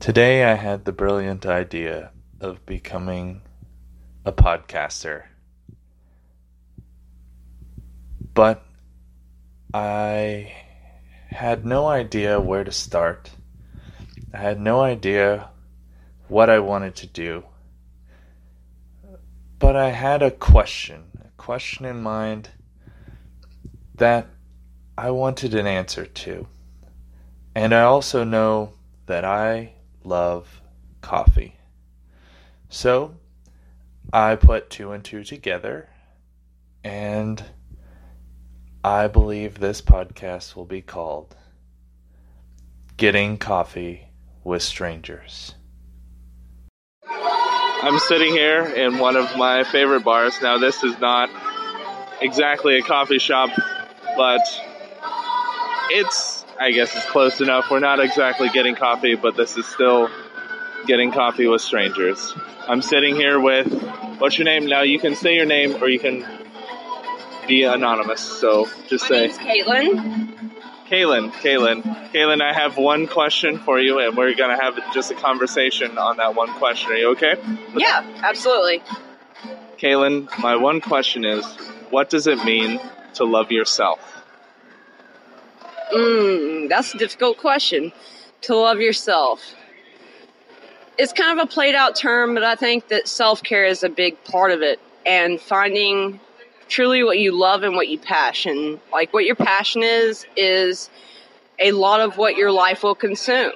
Today I had the brilliant idea of becoming a podcaster, but I had no idea where to start. I had no idea what I wanted to do, but I had a question in mind that I wanted an answer to. And I also know that I love coffee. So I put two and two together, and I believe this podcast will be called Getting Coffee with Strangers. I'm sitting here in one of my favorite bars. Now, this is not exactly a coffee shop, but I guess it's close enough. We're not exactly getting coffee, but this is still Getting Coffee with Strangers. I'm sitting here with, what's your name? Now, you can say your name or you can be anonymous, so just say. My name's Caitlin. Caitlin, I have one question for you, and we're going to have just a conversation on that one question. Are you okay? Yeah, absolutely. Caitlin, my one question is, what does it mean to love yourself? That's a difficult question. To love yourself. It's kind of a played out term, but I think that self-care is a big part of it. And finding truly what you love and what you passion. Like what your passion is a lot of what your life will consume.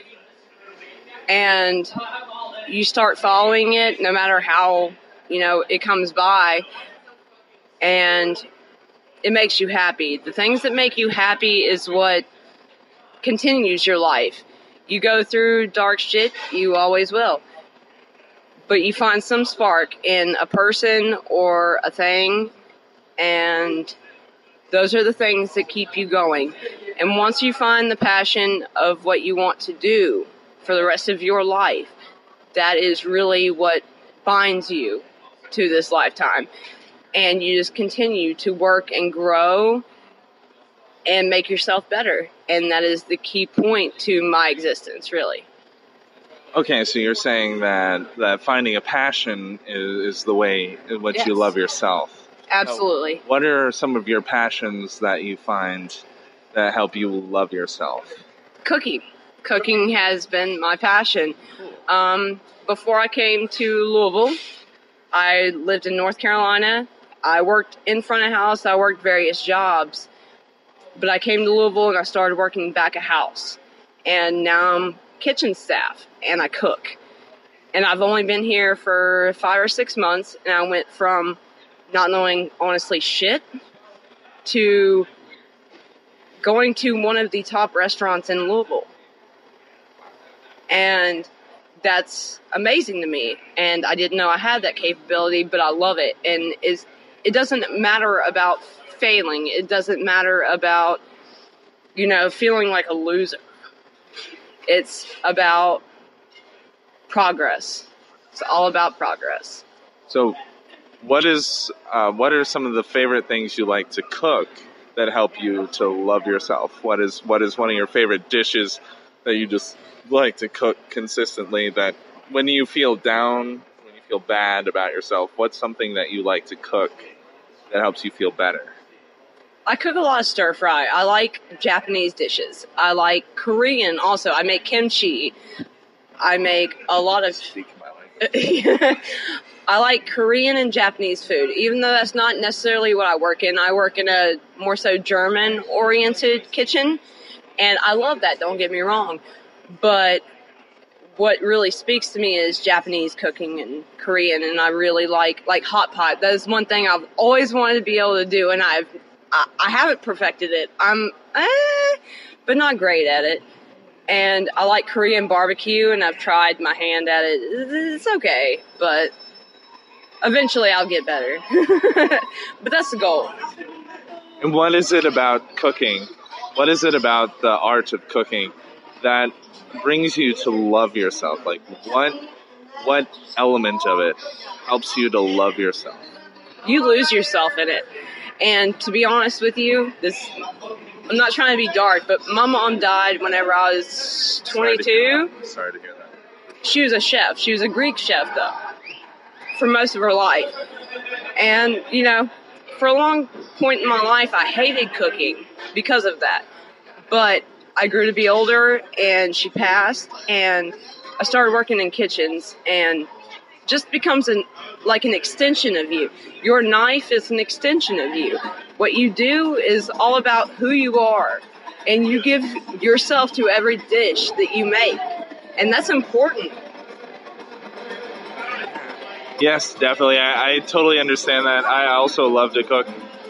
And you start following it no matter how, it comes by. And it makes you happy. The things that make you happy is what continues your life. You go through dark shit, you always will. But you find some spark in a person or a thing, and those are the things that keep you going. And once you find the passion of what you want to do for the rest of your life, that is really what binds you to this lifetime. And you just continue to work and grow and make yourself better. And that is the key point to my existence, really. Okay, so you're saying that finding a passion is the way in which you love yourself. Absolutely. So what are some of your passions that you find that help you love yourself? Cooking. Cooking has been my passion. Before I came to Louisville, I lived in North Carolina. I worked in front of house. I worked various jobs. But I came to Louisville and I started working back of house. And now I'm kitchen staff and I cook. And I've only been here for 5 or 6 months. And I went from not knowing, honestly, shit to going to one of the top restaurants in Louisville. And that's amazing to me. And I didn't know I had that capability, but I love it. And it doesn't matter about failing. It doesn't matter about, feeling like a loser. It's about progress. It's all about progress. So what are some of the favorite things you like to cook that help you to love yourself? What is one of your favorite dishes that you just like to cook consistently, that when you feel down, when you feel bad about yourself, what's something that you like to cook that helps you feel better? I cook a lot of stir fry. I like Japanese dishes. I like Korean also. I make kimchi. I make a lot of... I like Korean and Japanese food, even though that's not necessarily what I work in. I work in a more so German-oriented kitchen, and I love that, don't get me wrong. But what really speaks to me is Japanese cooking and Korean, and I really like hot pot. That is one thing I've always wanted to be able to do, and I haven't perfected it. I'm but not great at it. And I like Korean barbecue, and I've tried my hand at it. It's okay, but eventually I'll get better. But that's the goal. And what is it about cooking? What is it about the art of cooking that brings you to love yourself? Like, what element of it helps you to love yourself? You lose yourself in it. And to be honest with you, this I'm not trying to be dark, but my mom died whenever I was 22. Sorry to hear that. She was a chef. She was a Greek chef, though, for most of her life. And, you know, for a long point in my life, I hated cooking because of that. But I grew to be older, and she passed, and I started working in kitchens, and just becomes like an extension of you. Your knife is an extension of you. What you do is all about who you are, and you give yourself to every dish that you make, and that's important. Yes, definitely. I totally understand that. I also love to cook.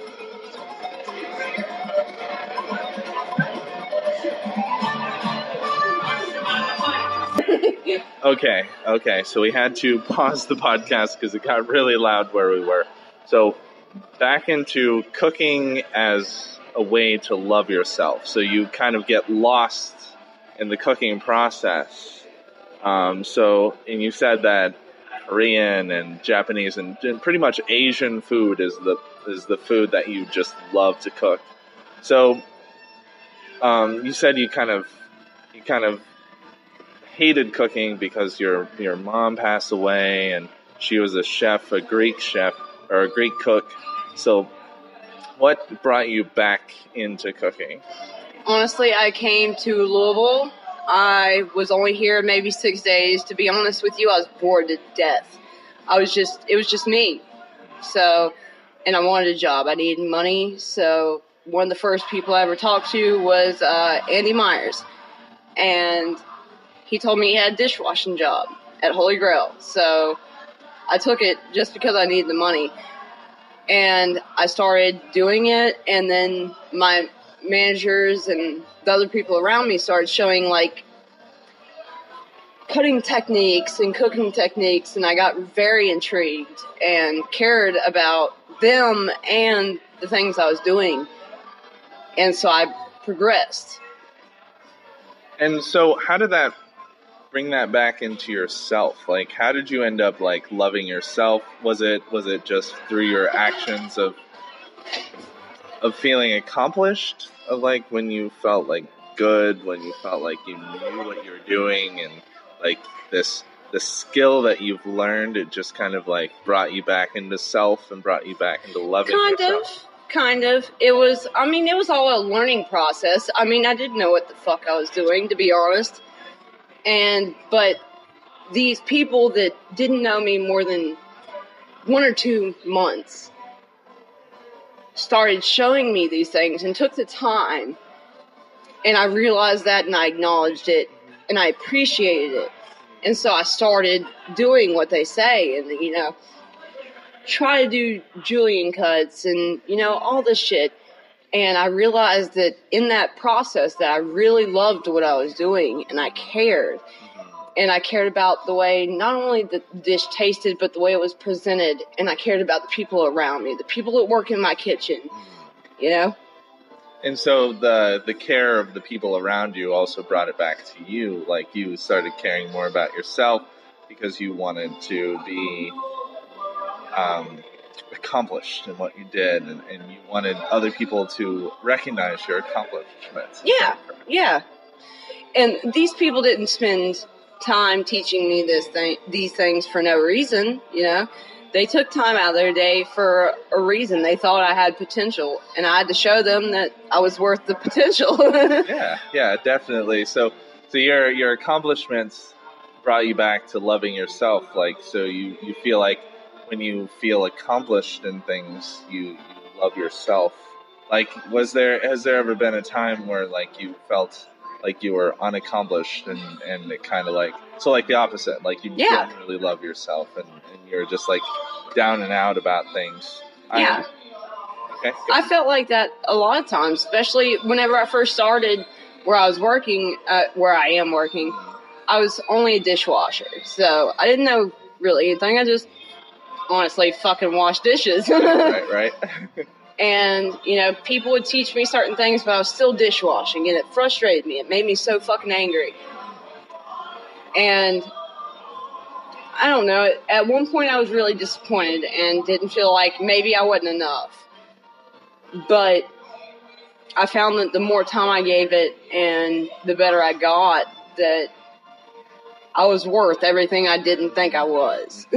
Okay. So we had to pause the podcast because it got really loud where we were. So back into cooking as a way to love yourself. So you kind of get lost in the cooking process. And you said that Korean and Japanese and pretty much Asian food is the food that you just love to cook. So you said you kind of hated cooking because your mom passed away and she was a chef, a Greek chef or a Greek cook. So what brought you back into cooking? Honestly, I came to Louisville. I was only here maybe 6 days. To be honest with you, I was bored to death. It was just me. So, and I wanted a job. I needed money. So one of the first people I ever talked to was Andy Myers. And he told me he had a dishwashing job at Holy Grail. So I took it just because I needed the money. And I started doing it, and then my managers and the other people around me started showing, like, cutting techniques and cooking techniques, and I got very intrigued and cared about them and the things I was doing. And so I progressed. And so how did that bring that back into yourself? Like, how did you end up, like, loving yourself? Was it just through your actions of feeling accomplished, of like when you felt like good, when you felt like you knew what you were doing, and like the skill that you've learned, it just kind of like brought you back into self and brought you back into loving yourself? Kind of. It was all a learning process. I mean, I didn't know what the fuck I was doing, to be honest. But these people that didn't know me more than 1 or 2 months started showing me these things and took the time. And I realized that, and I acknowledged it, and I appreciated it. And so I started doing what they say, and, you know, try to do julienne cuts and, you know, all this shit. And I realized that in that process that I really loved what I was doing, and I cared. And I cared about the way not only the dish tasted, but the way it was presented. And I cared about the people around me, the people that work in my kitchen, you know? And so the care of the people around you also brought it back to you. Like, you started caring more about yourself because you wanted to be accomplished in what you did, and you wanted other people to recognize your accomplishments. Yeah. And these people didn't spend time teaching me these things for no reason, you know. They took time out of their day for a reason. They thought I had potential, and I had to show them that I was worth the potential. yeah, definitely. So your accomplishments brought you back to loving yourself. Like, so you feel like when you feel accomplished in things, you love yourself. Like, has there ever been a time where, like, you felt like you were unaccomplished and it kind of like, so like the opposite, like you don't really love yourself and you're just like down and out about things? Yeah. I felt like that a lot of times, especially whenever I first started where I was working, where I am working. I was only a dishwasher, so I didn't know really anything. I just honestly fucking wash dishes. Right. And, you know, people would teach me certain things, but I was still dishwashing, and it frustrated me. It made me so fucking angry. And I don't know, at one point I was really disappointed and didn't feel like maybe I wasn't enough. But I found that the more time I gave it and the better I got, that I was worth everything I didn't think I was.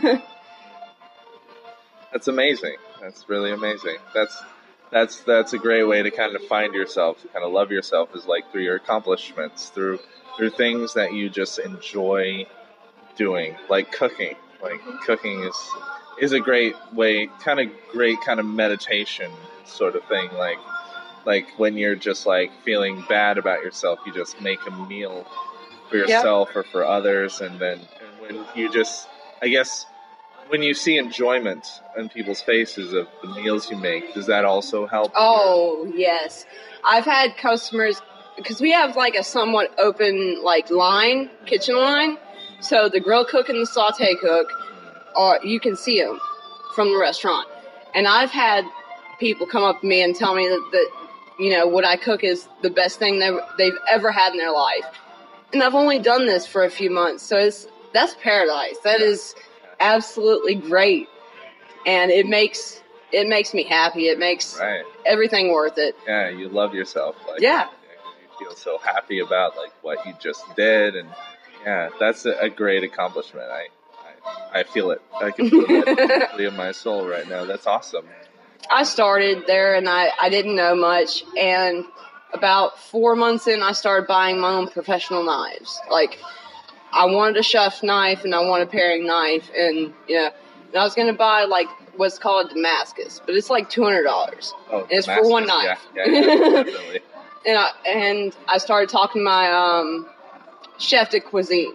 That's amazing. That's really amazing. That's a great way to kind of find yourself, to kind of love yourself, is like through your accomplishments, through things that you just enjoy doing, like cooking. Like cooking is a great way, kind of meditation sort of thing. Like when you're just like feeling bad about yourself, you just make a meal for yourself or for others, and when you just, I guess, when you see enjoyment in people's faces of the meals you make, does that also help? Oh, yes. I've had customers, because we have like a somewhat open like line, kitchen line. So the grill cook and the saute cook, you can see them from the restaurant. And I've had people come up to me and tell me that what I cook is the best thing they've ever had in their life. And I've only done this for a few months, so that's paradise. That is absolutely great, and it makes me happy. It makes everything worth it. Yeah, you love yourself. Like, yeah, you feel so happy about like what you just did, and yeah, that's a great accomplishment. I feel it. I can feel it deeply in my soul right now. That's awesome. I started there, and I didn't know much, and about 4 months in, I started buying my own professional knives. Like, I wanted a chef knife, and I wanted a paring knife, and and I was going to buy, like, what's called a Damascus, but it's like $200. Oh, and it's for one knife. Yeah, definitely. and I started talking to my chef de cuisine,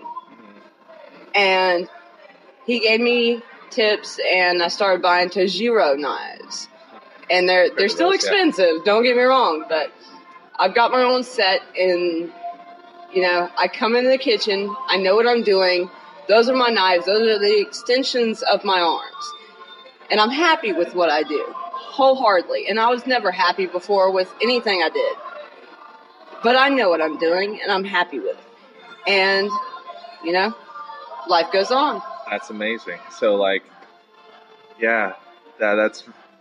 and he gave me tips, and I started buying Tajiro knives. And they're still expensive, don't get me wrong, but I've got my own set, and, I come into the kitchen, I know what I'm doing, those are my knives, those are the extensions of my arms, and I'm happy with what I do, wholeheartedly, and I was never happy before with anything I did, but I know what I'm doing, and I'm happy with it, and, life goes on. That's amazing. So, like, yeah, that's...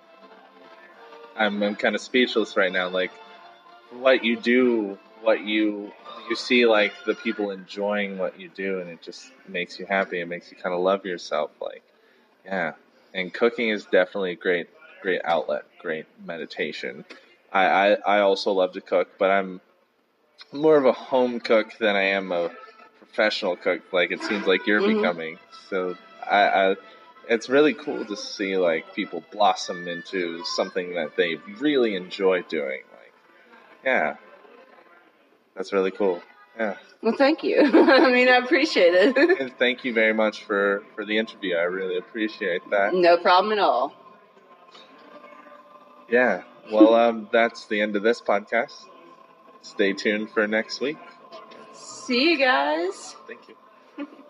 I'm kind of speechless right now. Like, what you do, what you see, like the people enjoying what you do, and it just makes you happy. It makes you kind of love yourself. Like, yeah. And cooking is definitely a great outlet, great meditation. I also love to cook, but I'm more of a home cook than I am a professional cook. Like it seems like you're becoming. So it's really cool to see like people blossom into something that they really enjoy doing. Like, yeah, that's really cool. Yeah. Well, thank you. I appreciate it. And thank you very much for the interview. I really appreciate that. No problem at all. Yeah. Well, that's the end of this podcast. Stay tuned for next week. See you guys. Thank you.